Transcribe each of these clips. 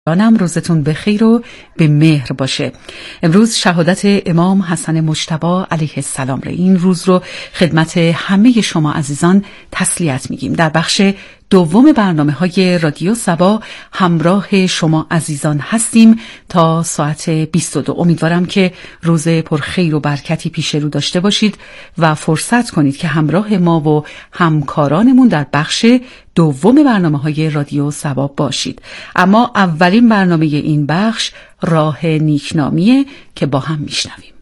جانم روزتون بخیر و به مهر باشه. امروز شهادت امام حسن مجتبی علیه السلام رو، این روز رو خدمت همه شما عزیزان تسلیت میگیم. در بخش دوم برنامه‌های رادیو صبا همراه شما عزیزان هستیم تا ساعت 22. امیدوارم که روز پرخیر و برکتی پیش رو داشته باشید و فرصت کنید که همراه ما و همکارانمون در بخش دوم برنامه‌های رادیو صبا باشید. اما اولین برنامه این بخش راه نیکنامیه که با هم میشنویم.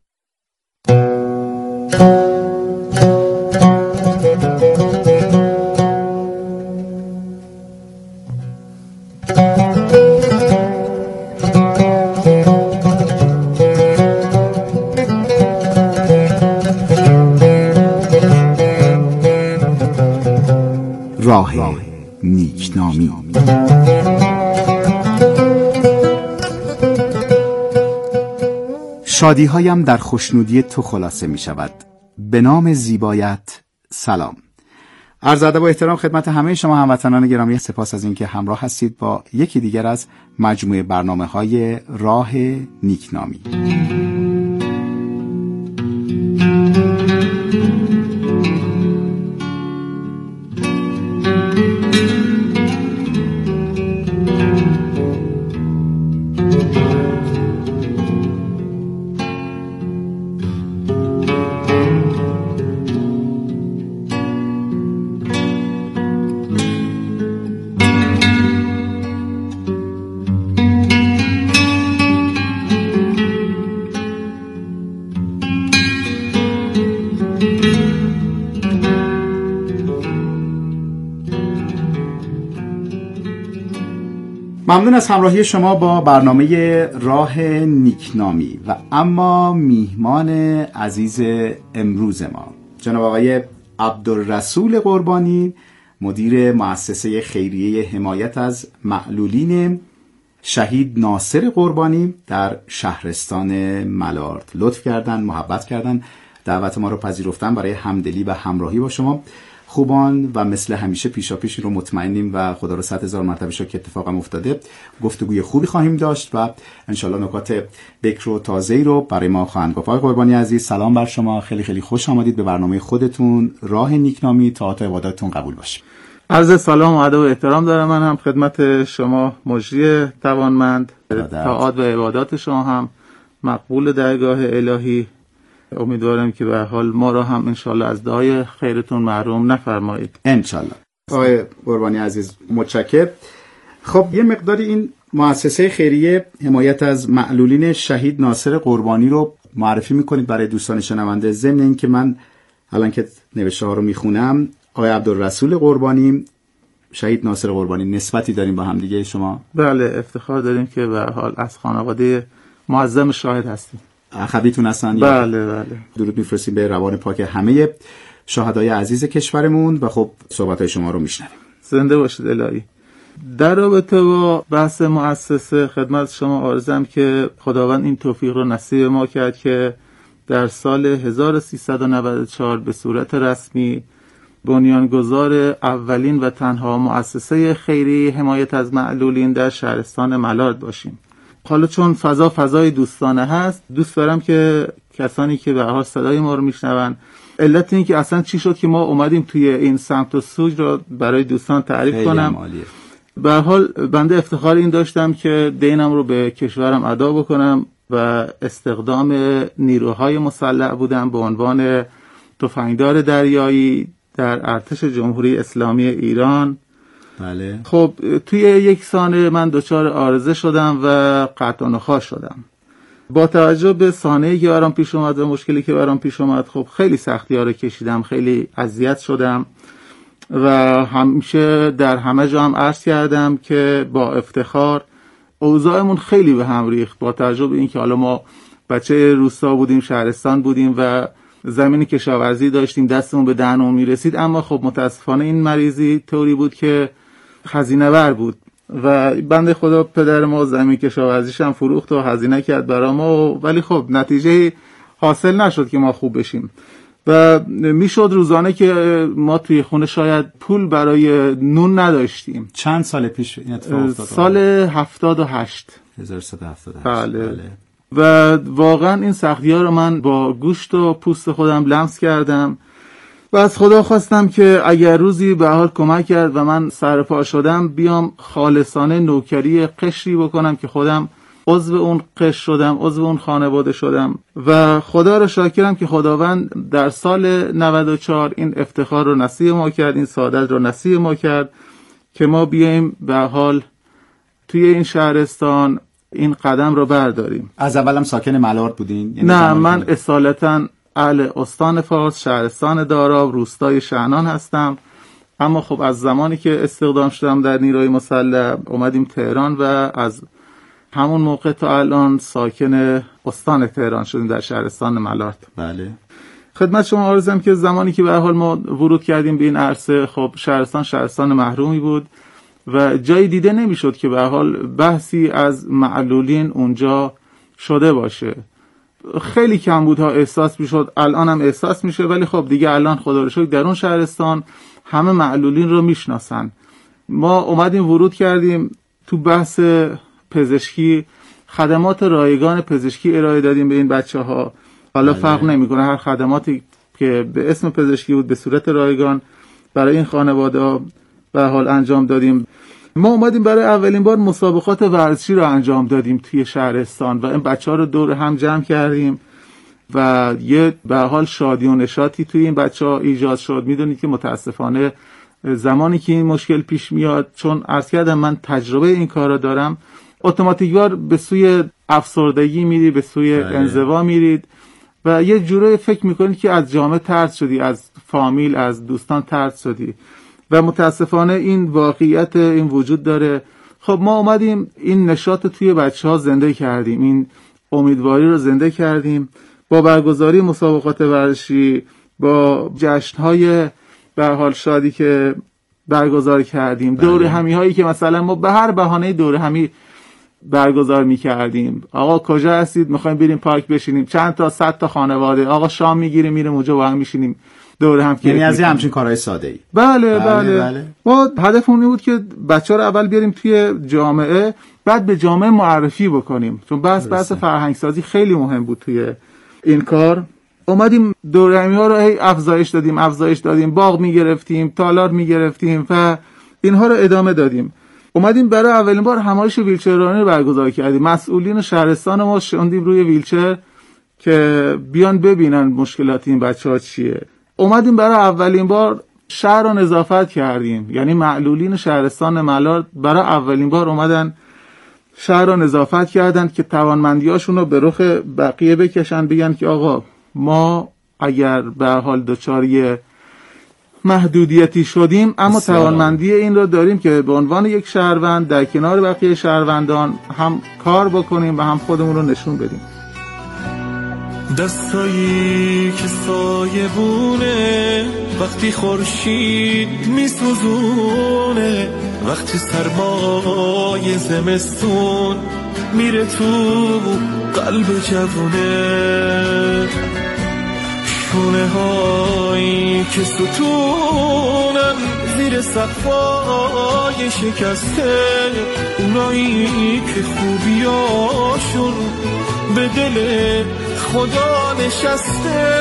راه نیکنامی. شادی‌هایم در خوشنودی تو خلاصه می شود. به نام زیبایت سلام. عرض ادب و احترام خدمت همه شما هموطنان گرامی. سپاس از اینکه همراه هستید با یکی دیگر از مجموعه برنامه‌های راه نیکنامی. ممنون از همراهی شما با برنامه راه نیکنامی. و اما میهمان عزیز امروز ما جناب آقای عبدالرسول قربانی، مدیر مؤسسه خیریه حمایت از معلولین شهید ناصر قربانی در شهرستان ملارد لطف کردن، محبت کردن، دعوت ما رو پذیرفتن برای همدلی و همراهی با شما. خوبان و مثل همیشه پیشاپیشی رو مطمئنیم و خدا رو 100,000 مرتبه شکر که اتفاقم افتاده. گفتگوی خوبی خواهیم داشت و انشالله نکات بکر و تازه‌ای رو برای ما خواهند گفت. آقای قربانی عزیز سلام بر شما، خیلی خیلی خوش آمدید به برنامه خودتون راه نیکنامی. طاعت و عباداتتون قبول باشه. عرض سلام و ادب و احترام دارم من هم خدمت شما مجری توانمند. طاعت و عبادات شما هم مقبول درگاه الهی. امیدوارم که به حال ما را هم انشالله از دعای خیرتون محروم نفرمایید انشالله. آقای قربانی عزیز متشکرم. خب یه مقداری این مؤسسه خیریه حمایت از معلولین شهید ناصر قربانی رو معرفی میکنید برای دوستان شنونده. ضمن این که من الان که نوشته ها رو میخونم، آقای عبدالرسول قربانی، شهید ناصر قربانی، نسبتی داریم با هم دیگه شما؟ بله، افتخار داریم که به حال از خانواده معظم شاهد هستیم. اخویتون هستن؟ بله بله. درود میفرستیم به روان پاک همه شهدای عزیز کشورمون و خب صحبت‌های شما رو میشنویم. زنده باشید الهی. در رابطه با بحث مؤسسه خدمت شما عرضم که خداوند این توفیق رو نصیب ما کرد که در سال 1394 به صورت رسمی بنیانگذار اولین و تنها مؤسسه خیری حمایت از معلولین در شهرستان ملارد باشیم. حالا چون فضای دوستانه هست، دوست دارم که کسانی که به هر حال صدای ما رو میشنون، علت این که اصلا چی شد که ما اومدیم توی این سمت و سوی رو برای دوستان تعریف کنم. به هر حال بنده افتخار این داشتم که دینم رو به کشورم ادا بکنم و استخدام نیروهای مسلح بودم به عنوان تفنگدار دریایی در ارتش جمهوری اسلامی ایران. بله. خب توی یک سانحه من دچار عارضه شدم و قطع و نخاع شدم. با توجه به سانحه‌ای که برام پیش اومد و مشکلی که برام پیش اومد، خب خیلی سختی‌ها رو کشیدم، خیلی اذیت شدم و همیشه در همه جا هم عرض کردم که با افتخار اوضاعمون خیلی به هم ریخت. با توجه به اینکه حالا ما بچه روستا بودیم، شهرستان بودیم و زمین کشاورزی داشتیم، دستمون به دهنمون میرسید، اما خب متاسفانه این مریضی طوری بود که هزینه بر بود و بنده خدا پدر ما زمین کشاورزیش هم فروخت و هزینه کرد برای ما، ولی خب نتیجه حاصل نشد که ما خوب بشیم. و میشد روزانه که ما توی خونه شاید پول برای نون نداشتیم. چند سال پیش این اتفاق افتاد؟ سال 78. 1378. بله. و واقعا این سختی‌ها رو من با گوشت و پوست خودم لمس کردم و از خدا خواستم که اگر روزی به حال کمک کرد و من سرپا شدم بیام خالصانه نوکری قشری بکنم که خودم عضو اون قشر شدم، عضو اون خانواده شدم و خدا رو شاکرم که خداوند در سال 94 این افتخار رو نصیب ما کرد، این سعادت رو نصیب ما کرد که ما بیایم به حال توی این شهرستان این قدم رو برداریم. از اولم ساکن ملارد بودین؟ نه، من اصالتاً اهل استان فارس، شهرستان داراب، روستای شعنان هستم، اما خب از زمانی که استخدام شدم در نیروی مسلح اومدیم تهران و از همون موقع تا الان ساکن استان تهران شدیم در شهرستان ملارد. بله. خدمت شما عرضم که زمانی که به حال ما ورود کردیم به این عرصه، خب شهرستان محرومی بود و جایی دیده نمیشد که به حال بحثی از معلولین اونجا شده باشه. خیلی کمبودها احساس میشد، الان هم احساس میشه، ولی خب دیگه الان خدا رو شکر در اون شهرستان همه معلولین رو میشناسن. ما اومدیم ورود کردیم تو بحث پزشکی، خدمات رایگان پزشکی ارائه دادیم به این بچه‌ها. حالا فرق نمیکنه، هر خدماتی که به اسم پزشکی بود به صورت رایگان برای این خانواده به حال انجام دادیم. ما اومدیم برای اولین بار مسابقات ورزشی رو انجام دادیم توی شهرستان و این بچه‌ها رو دور هم جمع کردیم و یه به حال شادی و نشاطی توی این بچه‌ها ایجاد شد. میدونید که متاسفانه زمانی که این مشکل پیش میاد، چون عرض کردم من تجربه این کارا دارم، اتوماتیکوار به سوی افسردگی میری، به سوی انزوا میرید و یه جوری فکر میکنید که از جامعه طرد شدی، از فامیل، از دوستان طرد شدی و متاسفانه این واقعیت این وجود داره. خب ما اومدیم این نشاط توی بچه‌ها زنده کردیم، این امیدواری رو زنده کردیم با برگزاری مسابقات ورزشی، با جشن‌های به حال شادی که برگزار کردیم، دوره همی هایی که مثلا ما به هر بهانه دوره همی برگزار می‌کردیم. آقا کجا هستید؟ می‌خوایم بریم پارک بشینیم، چند تا 100 تا خانواده، آقا شام می‌گیریم میریم اونجا با هم میشینیم دور هم. یعنی از همچین کارهای ساده‌ای. بله. ما هدفمون بود که بچه‌ها رو اول بیاریم توی جامعه، بعد به جامعه معرفی بکنیم، چون بحث فرهنگ سازی خیلی مهم بود توی این کار. اومدیم دورهمی‌ها رو افزایش دادیم، باغ می‌گرفتیم، تالار می‌گرفتیم و اینها رو ادامه دادیم. اومدیم برای اولین بار همایش ویلچررانی رو برگزار کردیم. مسئولین شهرستان ما شوندیم روی ویلچر که بیان ببینن مشکلات این بچه‌ها چیه. اومدیم برای اولین بار شهر رو نظافت کردیم، یعنی معلولین شهرستان ملارد برای اولین بار اومدن شهر رو نظافت کردن که توانمندیاشون رو به رخ بقیه بکشن، بگن که آقا ما اگر به حال دچار محدودیتی شدیم اما توانمندی این رو داریم که به عنوان یک شهروند در کنار بقیه شهروندان هم کار بکنیم و هم خودمون رو نشون بدیم. دستایی که سایبونه وقتی خورشید میسوزونه، وقتی سرمای زمستون میره تو قلب جوونه، شونه هایی که ستونن زیر سقفای شکسته، اونایی که خوبیاشون به دل خدا نشسته.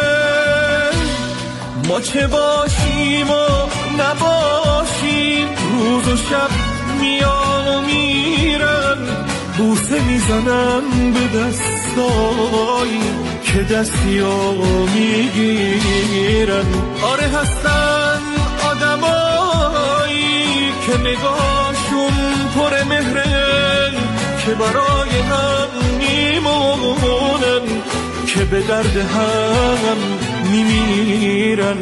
ما چه باشیم و نباشیم، روز و شب میان و میرن، بوسه میزنن به دستایی که دستیو میگیرن. آره هستن آدمایی که نگاهشون پر مهره، که برای هم میمونن، که به درد هم میمیرن.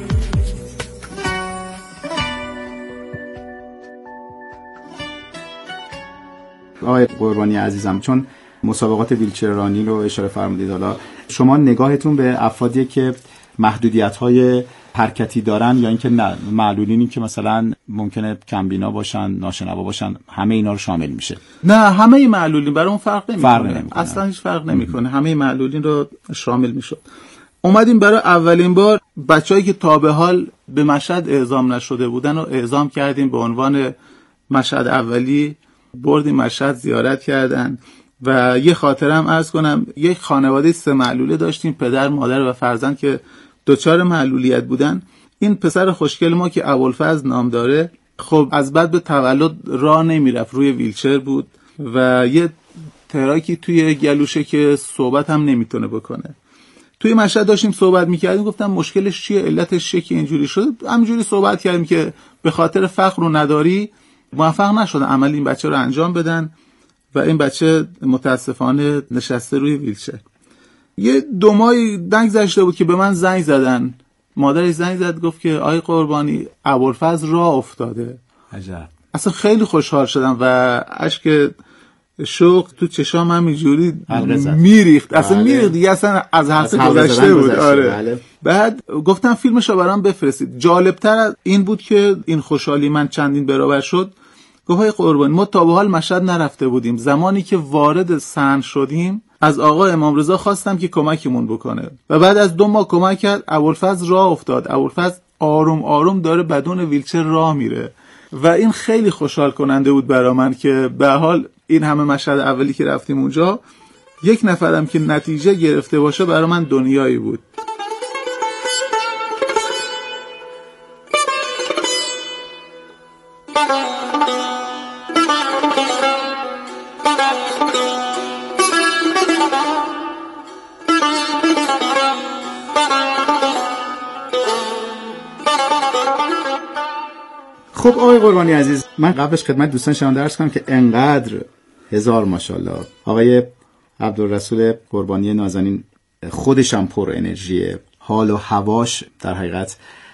آقای قربانی عزیزم، چون مسابقات ویلچررانی رو اشاره فرمودید، حالا شما نگاهتون به افرادی که محدودیت‌های حرکتی دارن یا اینکه نه معلولینی که مثلا ممکنه کمبینا باشن، ناشنوا باشن، همه اینا رو شامل میشه؟ نه، همه معلولین برای اون فرق نمیکنه. اصلا هیچ فرق نمیکنه، همه معلولین رو شامل میشد. اومدیم برای اولین بار بچه‌ای که تا به حال به مشهد اعزام نشده بودن و اعزام کردیم به عنوان مشهد اولی، بردیم مشهد زیارت کردن. و یه خاطره هم عرض کنم، یک خانواده 3 معلوله داشتیم، پدر، مادر و فرزند که دچار معلولیت بودن. این پسر خوشگل ما که ابوالفضل نام داره، خب از بعد به تولد راه نمیرفت، روی ویلچر بود و یه تراکی توی گلوشه که صحبت هم نمیتونه بکنه. توی مشهد داشتیم صحبت میکردیم، گفتم مشکلش چیه، علتش چیه که اینجوری شده. همینجوری صحبت کردیم که به خاطر فقر و نداری موفق نشدن عمل این بچه رو انجام بدن و این بچه متاسفانه نشسته روی ویلچر. یه 2 ماهی نگذشته بود که به من زنگ زدن، مادرش زنگ زد گفت که آی قربانی ابوالفضل راه افتاده. عجب. اصلا خیلی خوشحال شدم و اشک شوق تو چشام همینجوری میریخت، اصلا میریخت دیگه، اصلا از حد گذشته بود. آره. بله. بعد گفتم فیلمشو برام بفرستید. جالبتر از این بود که این خوشحالی من چندین برابر شد. گفت های قربان، ما تا به حال مشهد نرفته بودیم، زمانی که وارد صحن شدیم از آقا امام رضا خواستم که کمکمون بکنه و بعد از 2 ماه کمک کرد. ابوالفضل راه افتاد. ابوالفضل آروم آروم داره بدون ویلچر راه میره و این خیلی خوشحال کننده بود برای من که به حال این همه مشهد اولی که رفتیم اونجا، یک نفرم که نتیجه گرفته باشه برای من دنیایی بود. خب آقای قربانی عزیز، من قبلش خدمت دوستان شما درس کنم که انقدر هزار ماشاءالله آقای عبدالرسول قربانی نازنین خودشم پر انرژیه، حال و هواش در حقیقت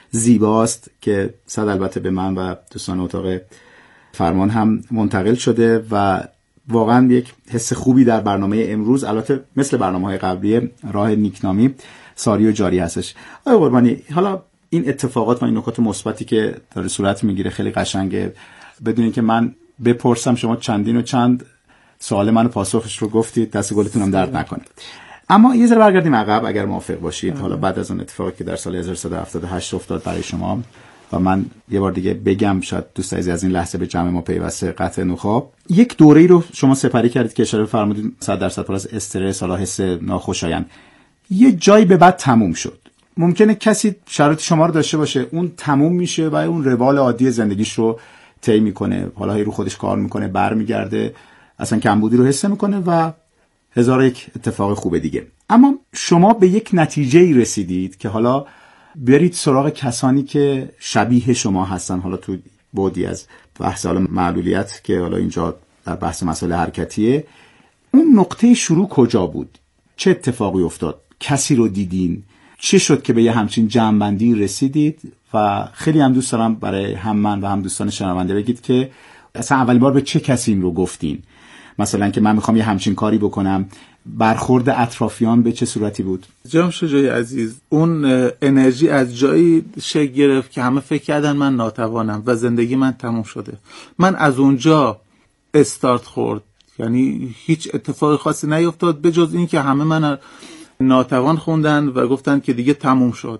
زیباست که صد البته به من و دوستان اتاق فرمان هم منتقل شده و واقعا یک حس خوبی در برنامه امروز، البته مثل برنامه‌های قبلی راه نیکنامی، ساری و جاری هستش. آقای قربانی، حالا این اتفاقات و این نکات مثبتی که داره صورت میگیره خیلی قشنگه. بدون اینکه من بپرسم شما چندین و چند سوال منو پاسخش رو گفتید، دست گلتونم درد نکنه. اما یه ذره برگردیم عقب اگر موافق باشید. حالا بعد از اون اتفاقی که در سال 1378 افتاد برای شما و من یه بار دیگه بگم، شاید دوست عزیز از این لحظه به جمع ما پیوسته، قطع نخاع، یک دوره‌ای رو شما سپری کردید که اشاره فرمودید 100% پر از استرس، حالا حس ناخوشایند. یه جایی به بعد تموم شد. ممکنه کسی شرایط شما رو داشته باشه، اون تموم میشه و اون روال عادی زندگیش رو طی میکنه، حالا رو خودش کار میکنه، برمیگرده، اصلا کمبودی رو حس میکنه و هزار یک اتفاق خوبه دیگه. اما شما به یک نتیجه‌ای رسیدید که حالا برید سراغ کسانی که شبیه شما هستن، حالا تو بعدی از بحث حالا معلولیت که حالا اینجا در بحث مسائل حرکتیه. اون نقطه شروع کجا بود؟ چه اتفاقی افتاد؟ کسی رو دیدین؟ چه شد که به یه همچین جمع‌بندی رسیدید؟ و خیلی هم دوست دارم برای هم من و هم دوستان شنونده بگید که اصلا اولین بار به چه کسی این رو گفتین؟ مثلا که من میخوام یه همچین کاری بکنم، برخورد اطرافیان به چه صورتی بود؟ جناب شجاعی عزیز، اون انرژی از جایی شکل گرفت که همه فکر کردن من ناتوانم و زندگی من تموم شده. من از اونجا استارت خورد، یعنی هیچ اتفاقی خاصی نیفتاد به جز این که همه من ناتوان خوندن و گفتن که دیگه تموم شد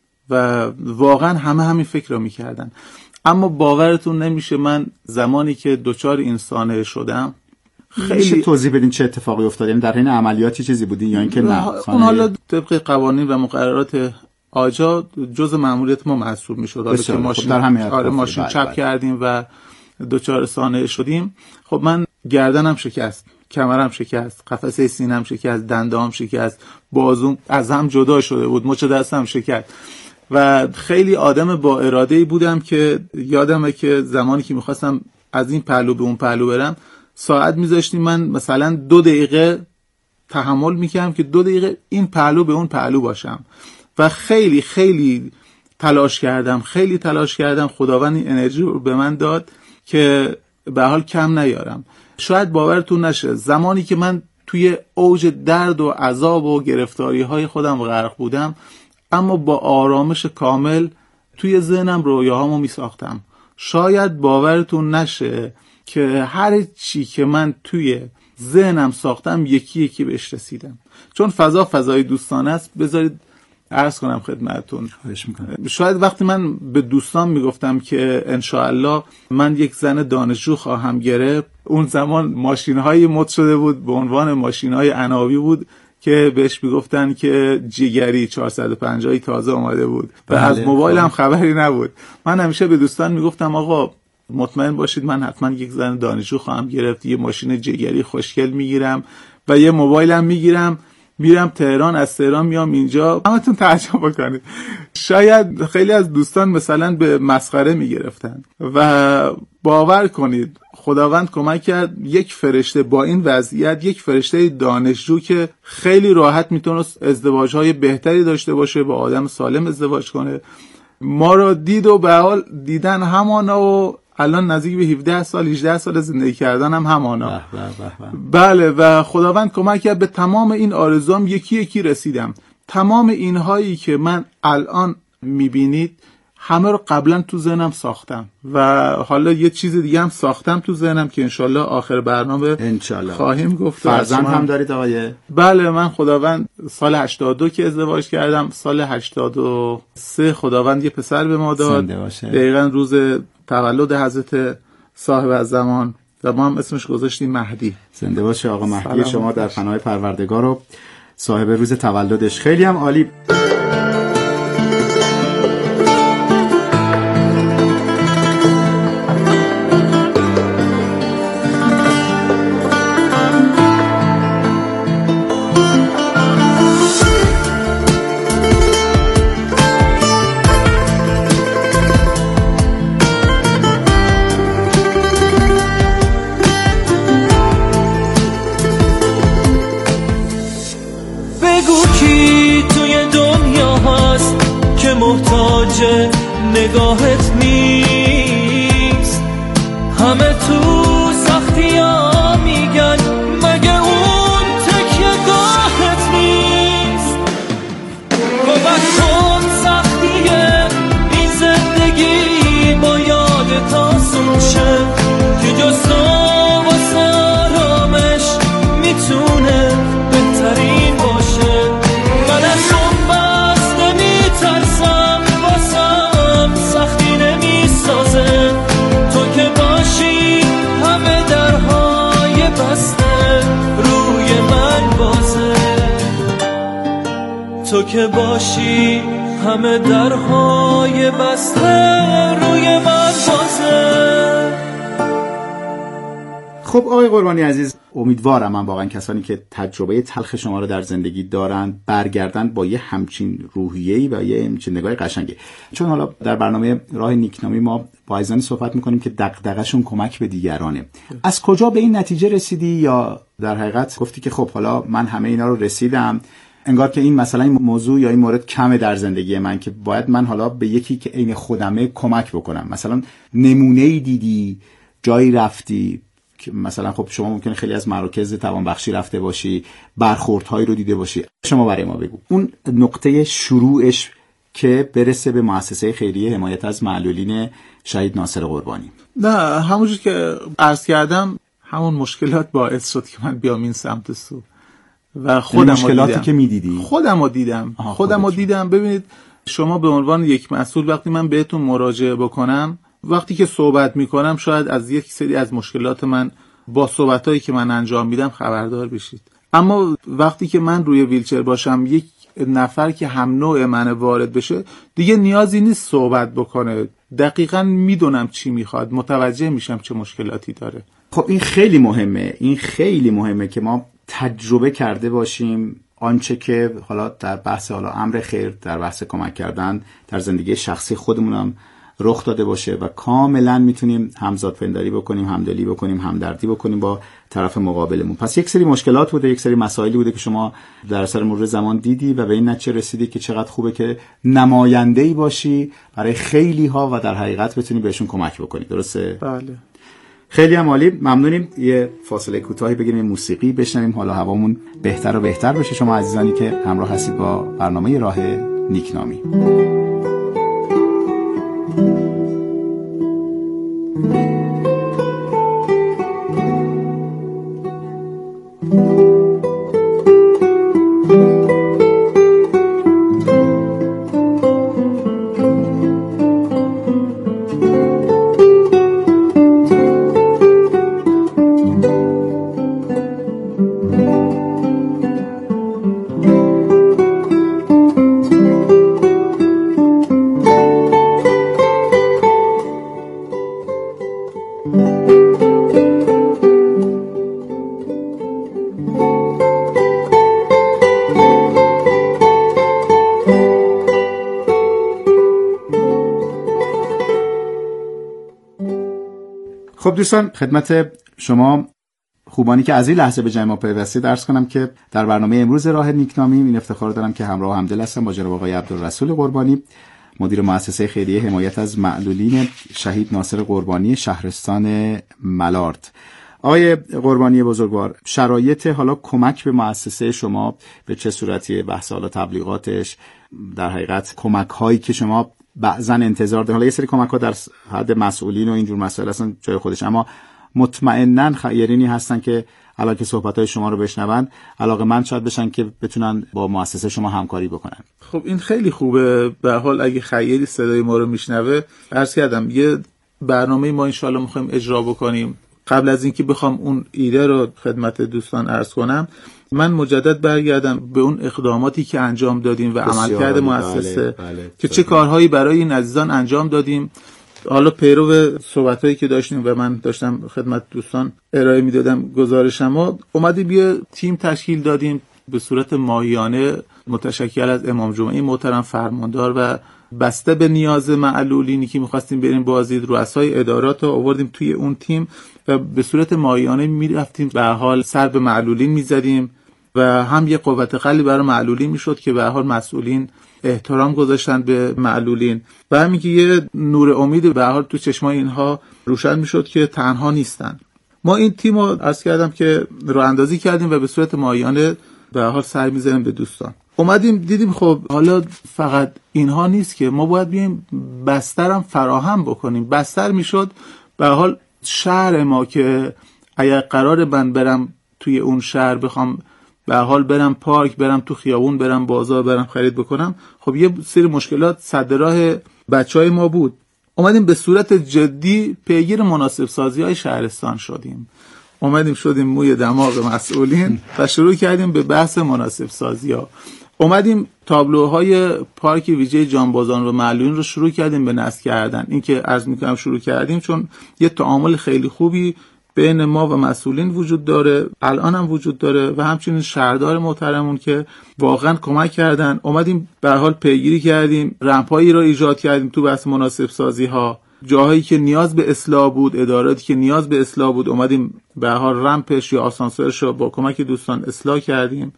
و واقعا همه همین فکر رو میکردن. اما باورتون نمیشه من زمانی که دوچار این سانحه شدم، خیلی توضیح بدین چه اتفاقی افتاد؟ یعنی در حین عملیاتی چیزی بودین یا اینکه نه؟ اون حالا طبق قوانین و مقررات آجا جز مأموریت ما محسوب میشد. حالا که ماشین چپ کردیم و دوچار سانحه شدیم، خب من گردنم شکست، کمرم شکست، قفسه سینه‌ام شکست، دنده‌ام شکست، بازوم از هم جدا شده بود، مچ دستم شکست و خیلی آدم با اراده‌ای بودم که یادمه که زمانی که می‌خواستم از این پهلو به اون پهلو برم، ساعت می‌ذاشتیم من مثلا 2 دقیقه تحمل می‌کردم که 2 دقیقه این پهلو به اون پهلو باشم و خیلی خیلی تلاش کردم. خداوند این انرژی رو به من داد که به حال کم نیارم. شاید باورتون نشه زمانی که من توی اوج درد و عذاب و گرفتاری‌های خودم غرق بودم، اما با آرامش کامل توی ذهنم رویاهامو میساختم. شاید باورتون نشه که هر چی که من توی ذهنم ساختم یکی یکی بهش رسیدم. چون فضای دوستانه است، بذارید عرض کنم خدمتتون. خواهش میکنم. شاید وقتی من به دوستان میگفتم که انشاءالله من یک زن دانشجو خواهم گرفت، اون زمان ماشین‌های مد شده بود به عنوان ماشین‌های عناوی بود که بهش میگفتن که جگری 450 تازه آمده بود و از موبایل هم خبری نبود. من همیشه به دوستان میگفتم آقا مطمئن باشید من حتما یک زن دانشجو خواهم گرفت، یه ماشین جگری خوشگل میگیرم و یه موبایلم میگیرم، میرم تهران، از تهران میام اینجا. همتون تعجب بکنید، شاید خیلی از دوستان مثلا به مسخره میگرفتن و باور کنید خداوند کمک کرد یک فرشته با این وضعیت، یک فرشته دانشجو که خیلی راحت میتونست ازدواجهای بهتری داشته باشه، با آدم سالم ازدواج کنه، ما را دید و به حال دیدن همانا و الان نزدیک به 17 سال 18 سال زندگی کردن هم همانا. بله و خداوند کمک کرد به تمام این آرزوام یکی یکی رسیدم. تمام اینهایی که من الان میبینید همه رو قبلا تو ذهنم ساختم و حالا یه چیز دیگه هم ساختم تو ذهنم که انشالله آخر برنامه انشالله خواهیم گفت. فرزند هم دارید آقای؟ بله من خداوند سال 82 که ازدواج کردم، سال 83 خداوند یه پسر به ما داد، دقیقاً روز تولد حضرت صاحب الزمان و ما هم اسمش گذاشتیم مهدی. زنده باشه آقا مهدی شما در پناه پروردگار و صاحب روز تولدش. خیلی هم عالی. نگاهت نیست، همه تو سختی ها میگن مگه اون تکیه گاهت نیست. کمک کن سختیه این زندگی با یادت آسون شه که جز تو واسه آرامش میتونه بهترین باشه. من از اون بس نمیترسم، سختی نمیسازه، تو که باشی همه درهای بسته روی من بازه، تو که باشی همه درهای بسته روی من بازه. خب آقای قربانی عزیز، امیدوارم من واقعا کسانی که تجربه تلخ شما رو در زندگی دارن برگردن با یه همچین روحیه‌ای و یه همچین نگاه قشنگی. چون حالا در برنامه راه نیکنامی ما با عزیزانی صحبت میکنیم که دغدغه‌شون کمک به دیگرانه. از کجا به این نتیجه رسیدی یا در حقیقت گفتی که خب حالا من همه اینا رو رسیدم، انگار که این مثلا این موضوع یا این مورد کمه در زندگی من که باید من حالا به یکی که عین خودمه کمک بکنم؟ مثلا نمونه‌ای دیدی، جایی رفتی که مثلا خب شما ممکنه خیلی از مراکز توانبخشی رفته باشی، برخوردهایی رو دیده باشی، شما برای ما بگو اون نقطه شروعش که برسه به مؤسسه خیریه حمایت از معلولین شهید ناصر قربانی. نه همونجور که عرض کردم همون مشکلات باعث شد که من بیام این سمت سو و خودم مشکلاتی که میدیدی خودم رو دیدم. ببینید شما به عنوان یک مسئول وقتی من بهتون مراجعه بکنم، وقتی که صحبت میکنم شاید از یک سری از مشکلات من با صحبتایی که من انجام میدم خبردار بشید، اما وقتی که من روی ویلچر باشم یک نفر که هم نوع من وارد بشه دیگه نیازی نیست صحبت بکنه، دقیقاً میدونم چی میخواد، متوجه میشم چه مشکلاتی داره. خب این خیلی مهمه که ما تجربه کرده باشیم آنچه که حالا در بحث حالا امر خیر، در بحث کمک کردن در زندگی شخصی خودمونم رخ داده باشه و کاملا میتونیم همزادپنداری بکنیم، همدلی بکنیم، همدردی بکنیم با طرف مقابلمون. پس یک سری مشکلات بوده، یک سری مسائلی بوده که شما در اثر مرور زمان دیدی و به این نتیجه رسیدی که چقدر خوبه که نماینده‌ای باشی برای خیلی ها و در حقیقت بتونی بهشون کمک بکنی. درسته؟ بله. خیلی هم عالی، ممنونیم. یه فاصله کوتاهی بگیریم، موسیقی بشنویم، حالا هوامون بهتر و بهتر بشه. شما عزیزانی که همراه هستید با برنامه راه نیکنامی. خب دوستان، خدمت شما خوبانی که از این لحظه به جمع ما پیوستید عرض کنم که در برنامه امروز راه نیکنامی این افتخار دارم که همراه همدل هستم با جناب آقای عبدالرسول قربانی، مدیر مؤسسه خیریه حمایت از معلولین شهید ناصر قربانی شهرستان ملارد. آقای قربانی بزرگوار، شرایط حالا کمک به مؤسسه شما به چه صورتیه؟ بحث حالا تبلیغاتش، در حقیقت کمک هایی که شما بعضا انتظار دارید، حالا یه سری کمک ها در حد مسئولین و اینجور مسائل هستن جای خودش، اما مطمئناً خیرینی هستن که الان که صحبت‌های شما رو بشنون علاقه‌مند شاید بشن که بتونن با مؤسسه شما همکاری بکنن. خب این خیلی خوبه. به حال اگه خیری صدای ما رو میشنوه، عرض کردم یه برنامه ما انشالله میخوایم اجرا بکنیم. قبل از اینکه بخوام اون ایده رو خدمت دوستان عرض کنم، من مجدد برگردم به اون اقداماتی که انجام دادیم و عملکرد مؤسسه که چه کارهایی برای این عزیزان انجام دادیم. حالا پیرو صحبتایی که داشتیم و من داشتم خدمت دوستان ارائه میدادم گزارشما، اومدیم یه تیم تشکیل دادیم به صورت ماهیانه متشکل از امام جمعه محترم فرماندار و بسته به نیاز معلولینی که می‌خواستیم بریم بازدید، رؤسای ادارات رو آوردیم توی اون تیم و به صورت ماهیانه میرفتیم به حال سر به معلولین میزدیم و هم یه قوت قلبی برای معلولین میشد که به حال مسئولین احترام گذاشتن به معلولین و همین که یه نور امید به حال تو چشمای اینها روشن میشد که تنها نیستن. ما این تیم رو عرض کردم که راه اندازی کردیم و به صورت ماهیانه به حال سر می‌زنیم به دوستان. اومدیم دیدیم خب حالا فقط اینها نیست که ما باید بیایم بسترم فراهم بکنیم. بستر میشد به حال شهر ما که اگر قرار من برم توی اون شهر بخوام به حال برم پارک، برم تو خیابون، برم بازار، برم خرید بکنم، خب یه سری مشکلات سد راه بچهای ما بود. اومدیم به صورت جدی پیگیر مناسب سازی های شهرستان شدیم. اومدیم شدیم موی دماغ مسئولین و شروع کردیم به بحث مناسب سازی ها. اومدیم تابلوهای پارک ویژه جانبازان و معلولین رو شروع کردیم به نصب کردن. این که عرض میکنم شروع کردیم چون یه تعامل خیلی خوبی بین ما و مسئولین وجود داره، الان هم وجود داره و همچنین شهردار محترمون که واقعا کمک کردن. اومدیم به حال پیگیری کردیم، رمپایی رو ایجاد کردیم تو بحث مناسب سازی ها، جاهایی که نیاز به اصلاح بود، اداراتی که نیاز به اصلاح بود، اومدیم به حال رمپش یا آسانسورش رو با کمک دوستان اصلاح کردیم.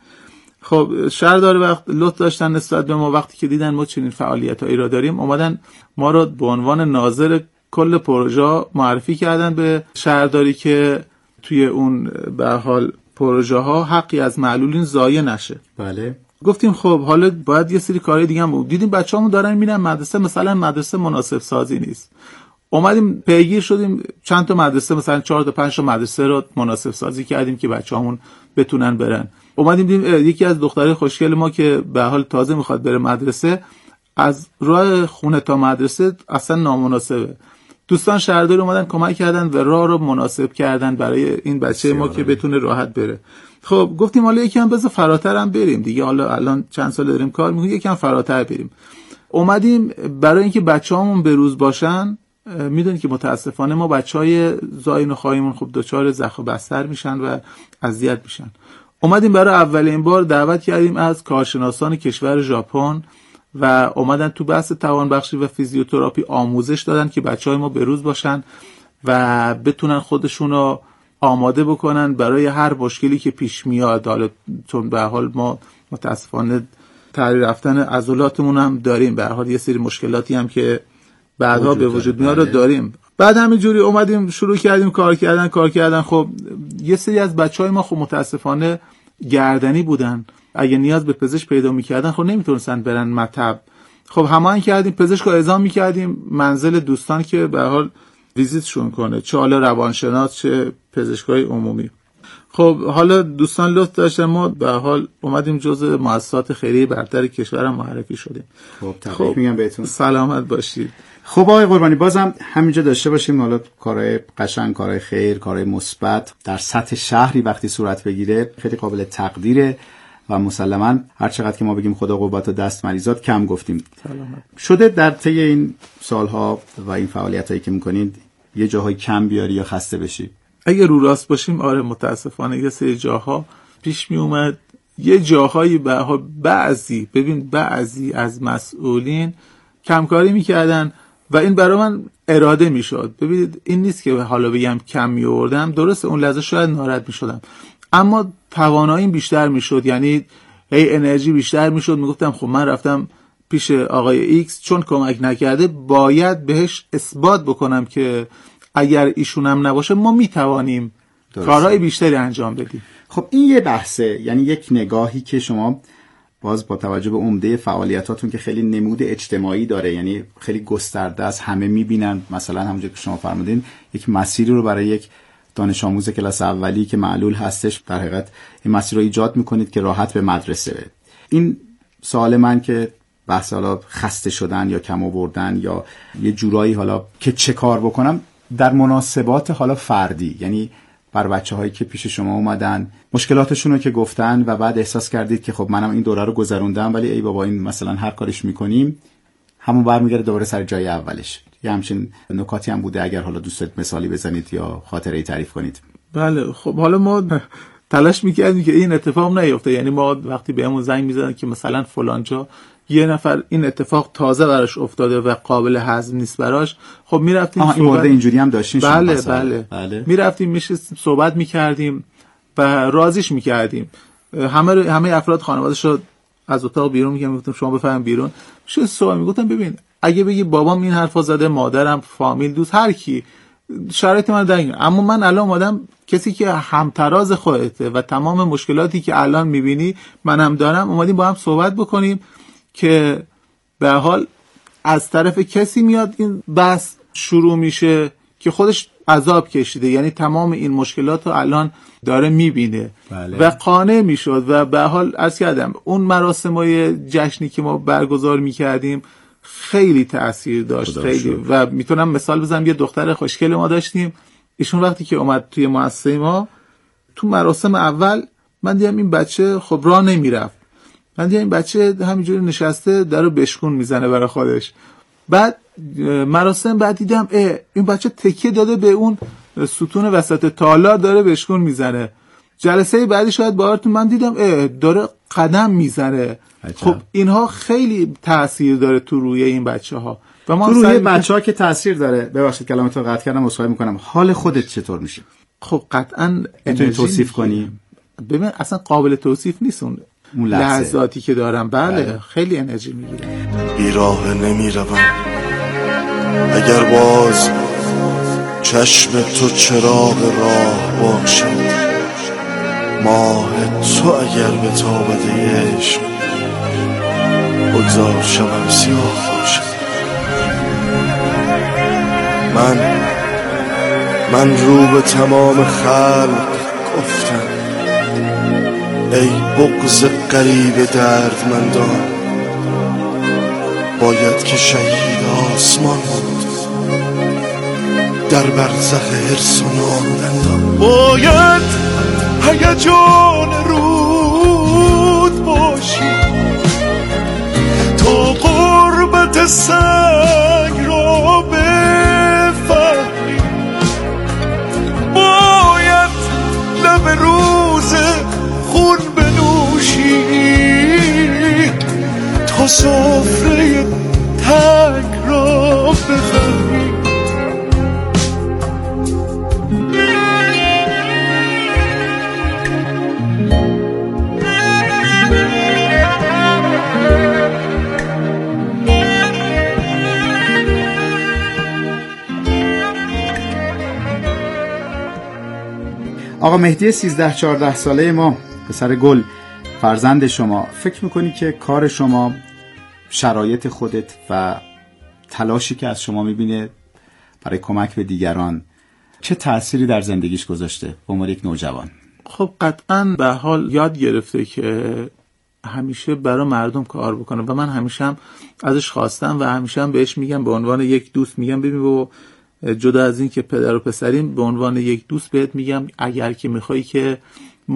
خب شهردار وقت لطف داشتن نسبت به ما، وقتی که دیدن ما چنین فعالیتایی را داریم اومدن ما رو به عنوان ناظر کل پروژه معرفی کردن به شهرداری که توی اون به حال پروژه ها حقی از معلولین ضایع نشه. بله. گفتیم خب حالا باید یه سری کارهای دیگه هم بود. دیدیم بچه‌هامون دارن میرن مدرسه، مثلا مدرسه مناسب سازی نیست. اومدیم پیگیر شدیم، چند تا مدرسه مثلا 4 تا 5 تا مدرسه رو مناسب سازی کردیم که بچه‌هامون بتونن برن. اومدیم دیدیم یکی از دخترای خوشگل ما که به حال تازه میخواد بره مدرسه، از راه خونه تا مدرسه اصلا نامناسبه. دوستان شهرداری اومدن کمک کردن و راه رو مناسب کردن برای این بچه ما که بتونه راحت بره. خب گفتیم حالا یکم بذار فراتر هم بریم دیگه، حالا الان چند سال داریم کار میکنیم، یکم فراتر بریم. اومدیم برای اینکه بچه‌هامون به روز باشن، میدونید که متاسفانه ما بچهای زاین و خواهیمون خب دچار زخم بستر میشن و اذیت میشن. اومدیم برای اولین بار دعوت کردیم از کارشناسان کشور ژاپن و اومدن تو بحث توانبخشی و فیزیوتراپی آموزش دادن که بچهای ما به روز باشن و بتونن خودشونو آماده بکنن برای هر مشکلی که پیش میاد. حالا چون به حال ما متاسفانه تغییر رفتن عضلاتمون هم داریم، به حال یه سری مشکلاتی هم که بعدها به وجود میاد داریم. بعد همینجوری اومدیم شروع کردیم کار کردن. خب یه سری از بچهای ما خب متاسفانه گردنی بودن، اگه نیاز به پزشک پیدا میکردن خب نمیتونستن برن مطب. خب هماهنگ کردیم، پزشک رو اعزام میکردیم منزل دوستان که به حال ویزیتشون کنه، چه حالا روانشناس چه پزشکای عمومی. خب حالا دوستان لطف داشتن، ما به حال اومدیم جزء مؤسسات خیریه برتر کشورم معرفی شدیم. خب تبریک میگم بهتون. سلامت باشید. خب آقای قربانی، بازم همینجا داشته باشیم حالا کارهای قشنگ، کارهای خیر، کارهای مثبت در سطح شهری وقتی صورت بگیره خیلی قابل تقدیره و مسلماً هر چقدر که ما بگیم خدا قوت و دست مریضات کم گفتیم. سلامت. شده در طی این سالها و این فعالیتایی که میکنید یه جاهای کم بیاری یا خسته بشی؟ اگه رو راست باشیم آره متاسفانه یه سری جاها پیش می اومد، یه جاهایی بعضی از مسئولین کمکاری میکردن و این برای من اراده میشد. ببینید این نیست که حالا بگم کم میوردم، درسته اون لحظه شاید ناراحت میشدم، اما تواناییم بیشتر میشد، یعنی انرژی بیشتر میشد. میگفتم خب من رفتم پیش آقای ایکس، چون کمک نکرده باید بهش اثبات بکنم که اگر ایشونم نباشه ما میتوانیم کارهای بیشتری انجام بدیم. خب این یه بحثه، یعنی یک نگاهی که شما باز با توجه به عمده فعالیتاتون که خیلی نمود اجتماعی داره، یعنی خیلی گسترده است، همه میبینن. مثلا همونجور که شما فرمودین یک مسیری رو برای یک دانش آموز کلاس اولی که معلول هستش در حقیقت این مسیر رو ایجاد میکنید که راحت به مدرسه بره. این سوال من که بحث حالا خسته شدن یا کم آوردن یا یه جورایی حالا که چه کار بکنم در مناسبات حالا فردی، یعنی بر بچه‌هایی که پیش شما اومدن مشکلاتشون رو که گفتن و بعد احساس کردید که خب منم این دوره رو گذروندم ولی ای بابا این مثلا هر کارش میکنیم همون برمیگره دوباره سر جای اولش. یه همچین نکاتی هم بوده؟ اگر حالا دوست دارید مثالی بزنید یا خاطره‌ای تعریف کنید. بله خب حالا ما تلاش میکردیم که این اتفاق نیفته، یعنی ما وقتی بهمون زنگ میزدن که مثلا فلان جا یه نفر این اتفاق تازه براش افتاده و قابل هضم نیست براش، خب میرفتیم این مورد اینجوری هم داشتین شما؟ بله. میرفتیم میشستیم صحبت میکردیم و راضیش میکردیم. همه افراد خانواده‌اش رو از اتاق بیرون میگفتم شما بفرمایید بیرون. میشه صحبت میگفتم ببین اگه بگی بابام این حرفا زده، مادرم، فامیل، دوست، هر کی شرایط من دقیقه، اما من الان اومدم کسی که همتراز خودته و تمام مشکلاتی که الان میبینی منم دارم، اومدیم با هم صحبت بکنیم که به حال از طرف کسی میاد این بحث شروع میشه که خودش عذاب کشیده، یعنی تمام این مشکلات رو الان داره میبینه. بله. و قانع میشد و به حال عرض کردم اون مراسمای جشنی که ما برگزار میکردیم خیلی تأثیر داشت، خیلی. و میتونم مثال بزنم، یه دختر خوشگل ما داشتیم، ایشون وقتی که اومد توی مؤسسه ما تو مراسم اول من دیدم این بچه خب راه نمیرفت، من دیدم این بچه همینجوری نشسته داره بشکون میزنه برای خودش. بعد مراسم بعد دیدم این بچه تکیه داده به اون ستون وسط تالار داره بشکون میزنه. جلسه بعدی شاید باورتون من دیدم داره قدم میزنه. خب اینها خیلی تأثیر داره تو روی این بچه‌ها و ما تو روی بچه‌ها که تأثیر داره. ببخشید کلامتو قطع کردم، عذرخواهی میکنم. حال خودت چطور میشه؟ خب قطعاً میتونی توصیف کنی؟ ببین اصلا قابل توصیف نیست اون لحظاتی که دارم. بله خیلی انرژی میگیرم. بی راه نمیروم اگر باز چشم تو چراغ راه باشد، ماه تو اگر به تابد عشق بگذار شبم سیاه باشد. من رو به تمام خلق گفتم ای بغض قریب دردمندان، باید که شهید آسمان بود در برزخ حرص و نامدندان. باید هیجان رود باشی تا غربت سنگ را بفهمی، باید لب روز خون بنوشی تا سفره تنگ را بفهمی. آقا مهدی 13-14 ساله ما، پسر گل، فرزند شما، فکر میکنی که کار شما، شرایط خودت و تلاشی که از شما میبینه برای کمک به دیگران چه تأثیری در زندگیش گذاشته به عنوان یک نوجوان؟ خب قطعاً به حال یاد گرفته که همیشه برای مردم کار بکنه و من همیشه هم ازش خواستم و همیشه هم بهش میگم به عنوان یک دوست، میگم ببین بابا جدا از این که پدر و پسریم، به عنوان یک دوست بهت میگم اگر که میخوایی که